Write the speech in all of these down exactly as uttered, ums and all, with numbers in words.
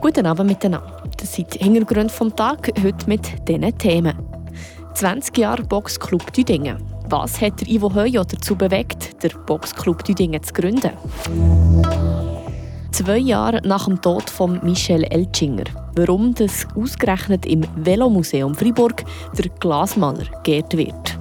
Guten Abend miteinander. Das sind die Hintergründe vom Tag, heute mit diesen Themen. zwanzig Jahre Boxclub Düdingen. Was hat der Ivo Heujo dazu bewegt, den Boxclub Düdingen zu gründen? Zwei Jahre nach dem Tod von Michel Eltschinger. Warum das ausgerechnet im Velomuseum Freiburg der Glasmaler geehrt wird.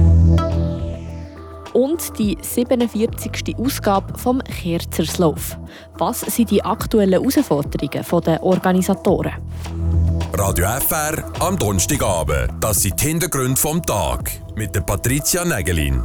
Und die siebenundvierzigste Ausgabe vom Kerzerslauf. Was sind die aktuellen Herausforderungen der Organisatoren? Radio F R am Donnerstagabend. Das sind die Hintergründe vom Tag mit der Patricia Nägelin.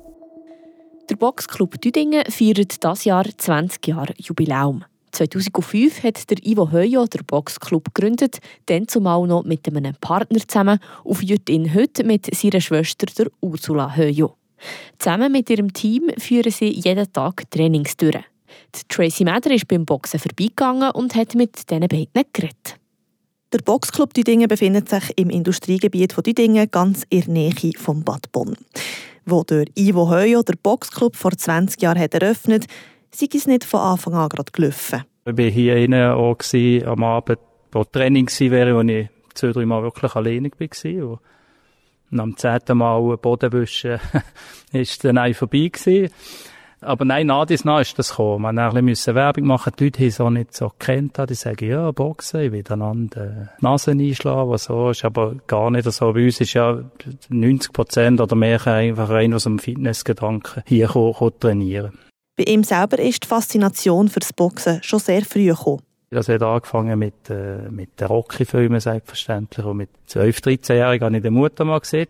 Der Boxclub Düdingen feiert dieses Jahr zwanzig Jahre Jubiläum. zweitausendfünf hat der Ivo Heujo den Boxclub gegründet, dann zumal noch mit einem Partner zusammen und führt ihn heute mit seiner Schwester der Ursula Heujo. Zusammen mit ihrem Team führen sie jeden Tag Trainings durch. Die Tracy Meder ist beim Boxen vorbeigegangen und hat mit diesen beiden geredet. Der Boxclub Düdingen befindet sich im Industriegebiet von Düdingen, ganz in der Nähe von Bad Bonn. Wo der Ivo Heujo der Boxclub vor zwanzig Jahren hat eröffnet, sei es nicht von Anfang an gerade gelaufen. Ich war hier innen auch am Abend, wo Training war, wo ich zwei, drei Mal wirklich alleine war. Und am zehnten Mal Boden wischen, ist dann auch vorbei gewesen. Aber nein, nach dies nach ist das gekommen. Man musste ein bisschen Werbung machen. Die Leute haben es auch nicht so gekannt. Die sagen, ja, Boxen, ich will einander die Nase einschlagen, was so ist. Aber gar nicht so. Bei uns ist ja neunzig Prozent oder mehr einfach rein aus dem Fitnessgedanken hier kommen, kommen trainieren. Bei ihm selber ist die Faszination für das Boxen schon sehr früh gekommen. Also ich habe angefangen mit, äh, mit den Rocky-Filmen, selbstverständlich. Und mit zwölf-, dreizehn-Jährigen habe ich der Mutter mal gesehen,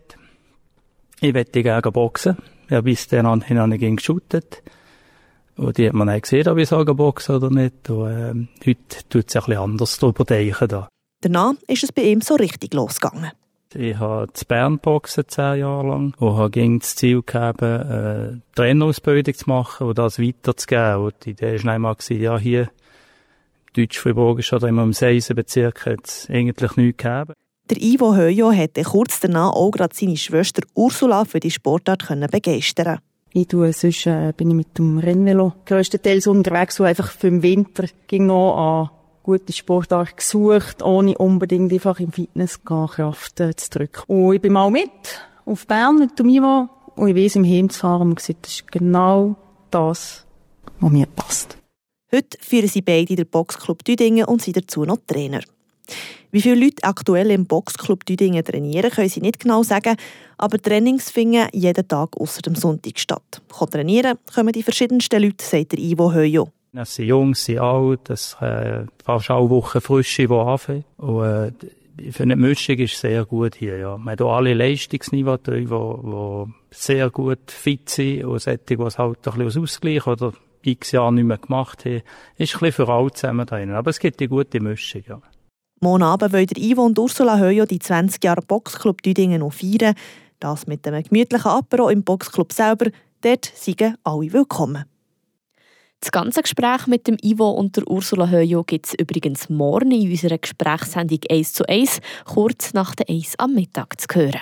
ich möchte gerne boxen. Ja, bis dann habe ich geshootet. Und die hat man auch gesehen, ob ich sage boxen oder nicht. Und, ähm, heute tut es ein bisschen anders darüber denken. Da. Danach ist es bei ihm so richtig losgegangen. Ich habe in Bern boxen zehn Jahre lang und habe gegen das Ziel gehabt, eine Trainerausbildung zu machen und das weiterzugeben. Und die Idee war einmal, ja, hier Deutsch-Fribourg oder immer im Seisenbezirk hat es eigentlich nichts gegeben. Der Ivo Heujo hätte kurz danach auch gerade seine Schwester Ursula für die Sportart begeistern. Ich tue, sonst äh, bin ich mit dem Rennvelo grösstenteils unterwegs und einfach für den Winter ging noch an gute Sportart gesucht, ohne unbedingt einfach im Fitness Kraft äh, zu drücken. Und ich bin mal mit auf Bern mit dem Ivo und ich weiss, im Heimzufahren und gesagt, das ist genau das, was mir passt. Heute führen sie beide den Boxclub Düdingen und sind dazu noch Trainer. Wie viele Leute aktuell im Boxclub Düdingen trainieren, können sie nicht genau sagen, aber Trainings finden jeden Tag ausser dem Sonntag statt. Kann trainieren kommen die verschiedensten Leute, sagt der Ivo Heujo. Es sind jung, es sind alt, es äh, fast alle Wochen Frische, die anfangen. Und äh, für eine Mischung ist es sehr gut hier. Ja. Man hat auch alle Leistungsniveaus drin, die sehr gut fit sind und solche, die es halt ein bisschen als Ausgleich oder x Jahre nicht mehr gemacht haben. Ist ein bisschen für alle zusammen drin. Aber es gibt eine gute Mischung, ja. Morgen Abend wollen Ivo und Ursula Heujo die zwanzig Jahre Boxclub Düdingen noch feiern. Das mit einem gemütlichen Apero im Boxclub selber. Dort sind alle willkommen. Das ganze Gespräch mit dem Ivo und der Ursula Heujo gibt es übrigens morgen in unserer Gesprächssendung eins zu eins, kurz nach der eins am Mittag zu hören.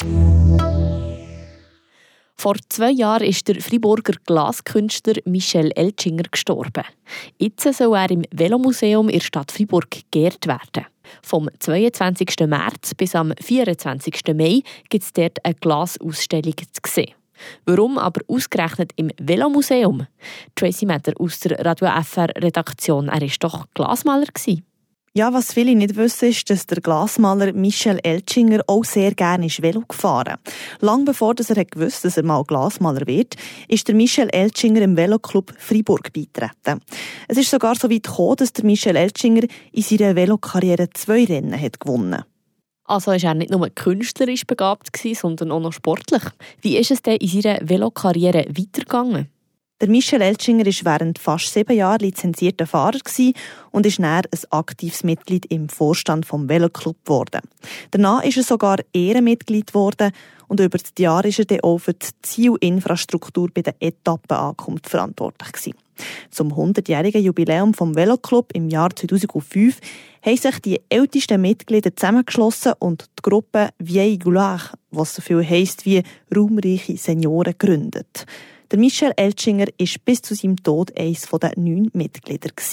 Vor zwei Jahren ist der Freiburger Glaskünstler Michel Eltschinger gestorben. Jetzt soll er im Velomuseum in der Stadt Freiburg geehrt werden. Vom zweiundzwanzigsten März bis am vierundzwanzigsten Mai gibt es dort eine Glasausstellung zu sehen. Warum aber ausgerechnet im Velomuseum? Tracy Meder aus der Radio F R-Redaktion. Er war doch Glasmaler. Ja, was viele nicht wissen, ist, dass der Glasmaler Michel Eltschinger auch sehr gerne Velo gefahren ist. Lang bevor er gewusst, dass er mal Glasmaler wird, ist der Michel Eltschinger im Veloclub Freiburg beigetreten. Es ist sogar so weit gekommen, dass der Michel Eltschinger in seiner Velokarriere zwei Rennen hat gewonnen. Also war er nicht nur künstlerisch begabt, sondern auch noch sportlich. Wie ist es denn in seiner Velokarriere weitergegangen? Der Michel Eltschinger war während fast sieben Jahren lizenzierter Fahrer und ist dann ein aktives Mitglied im Vorstand des Veloclub geworden. Danach ist er sogar Ehrenmitglied geworden und über die Jahre war er dann auch für die Zielinfrastruktur bei der Etappenankunft verantwortlich gewesen. Zum hundertjährigen Jubiläum des Veloclub im Jahr zweitausendfünf haben sich die ältesten Mitglieder zusammengeschlossen und die Gruppe Vieille Gloire, was so viel heisst wie ruhmreiche Senioren, gegründet. Der Michel Eltschinger war bis zu seinem Tod eines der neun Mitglieder.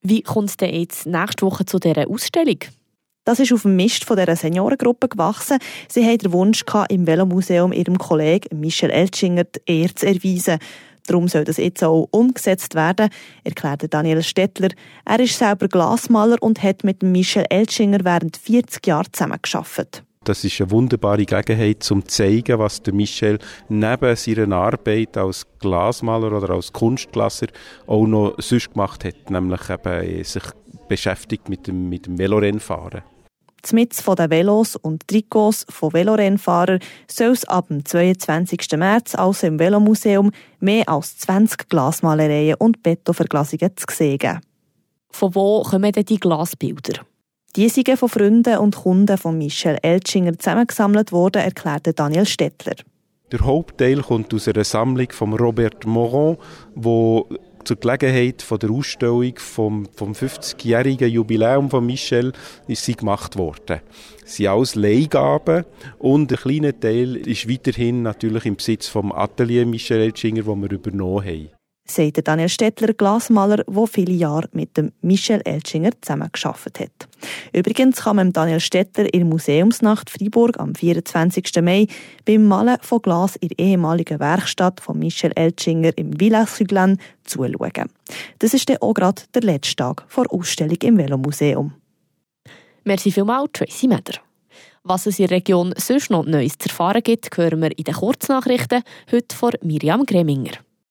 Wie kommt es denn jetzt nächste Woche zu dieser Ausstellung? Das ist auf dem Mist von dieser Seniorengruppe gewachsen. Sie hatten den Wunsch, im Velomuseum ihrem Kollegen Michel Eltschinger die Ehre zu erweisen. Darum soll das jetzt auch umgesetzt werden, erklärte Daniel Stettler. Er ist selber Glasmaler und hat mit Michel Eltschinger während vierzig Jahren zusammengearbeitet. Das ist eine wunderbare Gelegenheit, um zu zeigen, was der Michel neben seiner Arbeit als Glasmaler oder als Kunstglaser auch noch sonst gemacht hat, nämlich eben sich beschäftigt mit dem, mit dem Velorennfahren. Zmitz von den Velos und Trikots von Velorennfahrern soll es ab dem zweiundzwanzigsten März also im Velomuseum mehr als zwanzig Glasmalereien und Betonverglasungen zu sehen geben. Von wo kommen denn die Glasbilder? Die sind von Freunden und Kunden von Michel Eltschinger zusammengesammelt worden, erklärte Daniel Stettler. Der Hauptteil kommt aus einer Sammlung von Robert Moron, wo zur Gelegenheit von der Ausstellung vom, vom fünfzigjährigen Jubiläum von Michel ist sie gemacht worden. Es sind alles Leihgaben und ein kleiner Teil ist weiterhin natürlich im Besitz vom Atelier Michel Eltschinger, das wir übernommen haben. Sagte Daniel Stettler, Glasmaler, der viele Jahre mit dem Michel Eltschinger zusammengearbeitet hat. Übrigens kann man Daniel Stettler in der Museumsnacht Freiburg am vierundzwanzigsten Mai beim Malen von Glas in der ehemaligen Werkstatt von Michel Eltschinger im Villach-Suglan zuschauen. Das ist dann auch gerade der letzte Tag vor Ausstellung im Velomuseum. Merci vielmals, Tracy Meder. Was es in der Region sonst noch Neues zu erfahren gibt, hören wir in den Kurznachrichten, heute von Miriam Greminger.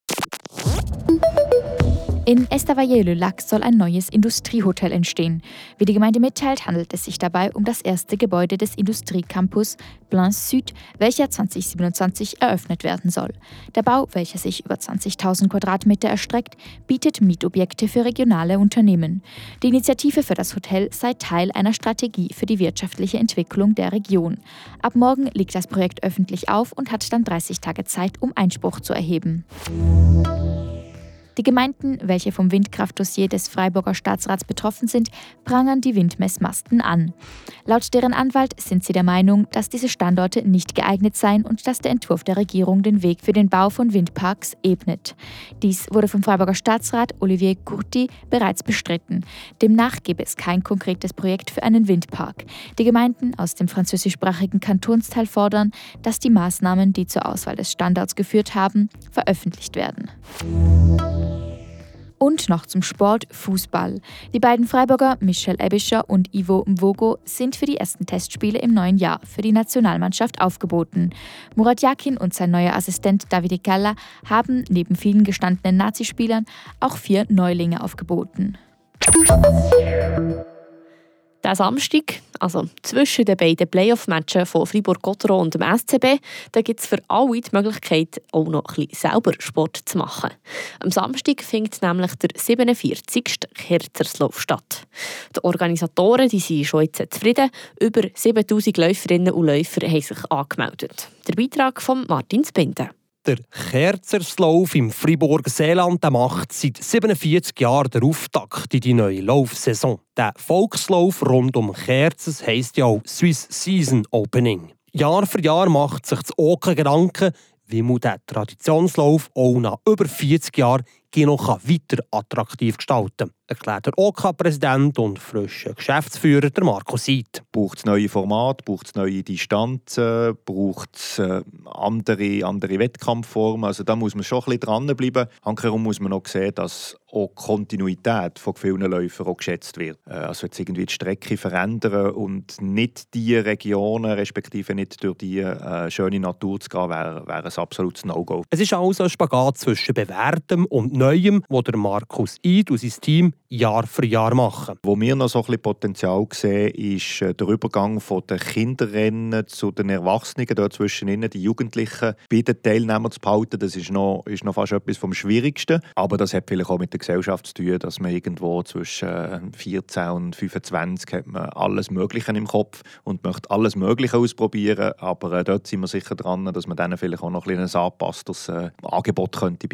In Estavayer-le-Lac soll ein neues Industriehotel entstehen. Wie die Gemeinde mitteilt, handelt es sich dabei um das erste Gebäude des Industriecampus Blain's Süd, welcher zwanzig siebenundzwanzig eröffnet werden soll. Der Bau, welcher sich über zwanzigtausend Quadratmeter erstreckt, bietet Mietobjekte für regionale Unternehmen. Die Initiative für das Hotel sei Teil einer Strategie für die wirtschaftliche Entwicklung der Region. Ab morgen liegt das Projekt öffentlich auf und hat dann dreißig Tage Zeit, um Einspruch zu erheben. Die Gemeinden, welche vom Windkraftdossier des Freiburger Staatsrats betroffen sind, prangern die Windmessmasten an. Laut deren Anwalt sind sie der Meinung, dass diese Standorte nicht geeignet seien und dass der Entwurf der Regierung den Weg für den Bau von Windparks ebnet. Dies wurde vom Freiburger Staatsrat Olivier Curti bereits bestritten. Demnach gebe es kein konkretes Projekt für einen Windpark. Die Gemeinden aus dem französischsprachigen Kantonsteil fordern, dass die Maßnahmen, die zur Auswahl des Standorts geführt haben, veröffentlicht werden. Und noch zum Sport Fußball. Die beiden Freiburger Michel Ebischer und Ivo Mvogo sind für die ersten Testspiele im neuen Jahr für die Nationalmannschaft aufgeboten. Murat Yakin und sein neuer Assistent Davide Calla haben neben vielen gestandenen Nazispielern auch vier Neulinge aufgeboten. Der Samstag, also zwischen den beiden Playoff-Matchen von Fribourg-Gotteron und dem S C B, da gibt es für alle die Möglichkeit, auch noch ein bisschen selber Sport zu machen. Am Samstag findet nämlich der siebenundvierzigste Kerzerslauf statt. Die Organisatoren die sind schon jetzt zufrieden. Über siebentausend Läuferinnen und Läufer haben sich angemeldet. Der Beitrag von Martin Spinde. Der Kerzerslauf im Fribourger Seeland macht seit siebenundvierzig Jahren den Auftakt in die neue Laufsaison. Der Volkslauf rund um Kerzers heisst ja auch Swiss Season Opening. Jahr für Jahr macht sich das O K A Gedanken, wie man den Traditionslauf auch nach über vierzig Jahren noch weiter attraktiv gestalten kann, erklärt der O K A-Präsident und frische Geschäftsführer der Marco Seid. Braucht es neue Formate, braucht es neue Distanzen, braucht es äh, andere, andere Wettkampfformen. Also da muss man schon ein bisschen dranbleiben. Hankerum muss man noch sehen, dass auch die Kontinuität von vielen Läufern auch geschätzt wird. Äh, also jetzt irgendwie die Strecke verändern und nicht die Regionen, respektive nicht durch die äh, schöne Natur zu gehen, wäre wär ein absolutes No-Go. Es ist also ein Spagat zwischen Bewährtem und Neuem, das der Markus Eid und sein Team Jahr für Jahr machen. Wo wir noch so ein bisschen Potenzial sehen, ist der Übergang von den Kinderrennen zu den Erwachsenen, dort zwischen ihnen die Jugendlichen bei den Teilnehmern zu behalten. Das ist noch, ist noch fast etwas vom Schwierigsten. Aber das hat vielleicht auch mit der Gesellschaft zu tun, dass man irgendwo zwischen vierzehn und fünfundzwanzig hat man alles Mögliche im Kopf und möchte alles Mögliche ausprobieren. Aber äh, dort sind wir sicher dran, dass man denen vielleicht auch noch ein kleines angepasstes äh, Angebot könnte bieten.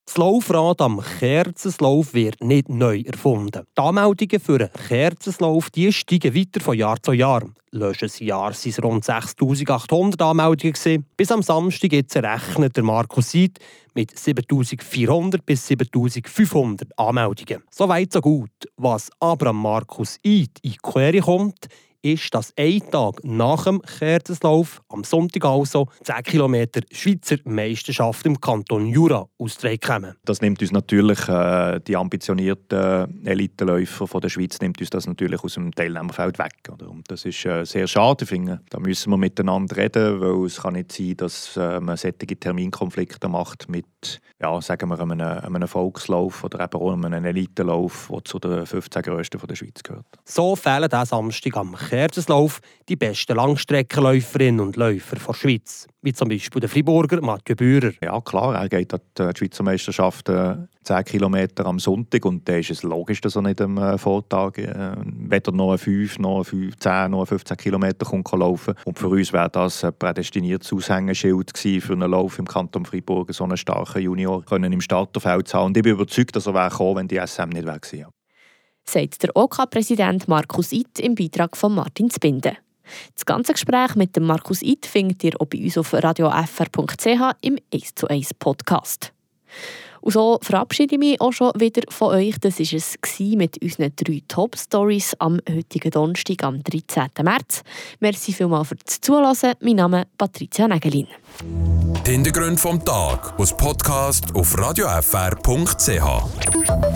Das Laufrad am Kerzenslauf wird nicht neu erfunden. Die Anmeldungen für einen Kerzenslauf die steigen weiter von Jahr zu Jahr. Letztes Jahr waren es rund sechstausendachthundert Anmeldungen. Bis am Samstag jetzt rechnet der Markus Eid mit siebentausendvierhundert bis siebentausendfünfhundert Anmeldungen. So weit, so gut. Was aber am Markus Eid in die Quere kommt, ist, dass ein Tag nach dem Kerzenslauf, am Sonntag also, zehn Kilometer Schweizer Meisterschaft im Kanton Jura ausgetragen kommen. Das nimmt uns natürlich, äh, die ambitionierten Eliteläufer von der Schweiz, nimmt uns das natürlich aus dem Teilnehmerfeld weg. Oder? Und das ist äh, sehr schade, finde ich. Da müssen wir miteinander reden, weil es kann nicht sein, dass äh, man solche Terminkonflikte macht mit, ja, sagen wir, einem, einem Volkslauf oder eben auch einem Elitelauf, der zu den fünfzehn grössten von der Schweiz gehört. So fehlen diesen Samstag am Kerzenslauf die besten Langstreckenläuferinnen und Läufer der Schweiz, wie zum Beispiel der Friburger Mathieu Bührer. Ja klar, er geht an die Schweizer Meisterschaft äh, zehn Kilometer am Sonntag und dann ist es logisch, dass er nicht am äh, Vortag äh, weder noch fünf, noch zehn, noch fünfzehn Kilometer kommt laufen. Und für uns wäre das ein prädestiniertes Aushängeschild gewesen für einen Lauf im Kanton Fribourg, so einen starken Junior können im Starterfeld zu haben. Und ich bin überzeugt, dass er wäre gekommen, wenn die S M nicht wäre gewesen. Sagt der OK-Präsident Markus Eid im Beitrag von Martin Zbinden. Das ganze Gespräch mit dem Markus Eid findet ihr auch bei uns auf radio f r punkt c h im eins zu eins Podcast. Und so verabschiede ich mich auch schon wieder von euch. Das war es mit unseren drei Top-Stories am heutigen Donnerstag, am dreizehnten März. Merci vielmals fürs Zuhören. Mein Name ist Patricia Nägelin. Die Hintergründe vom Tag aus Podcast auf radio f r punkt c h.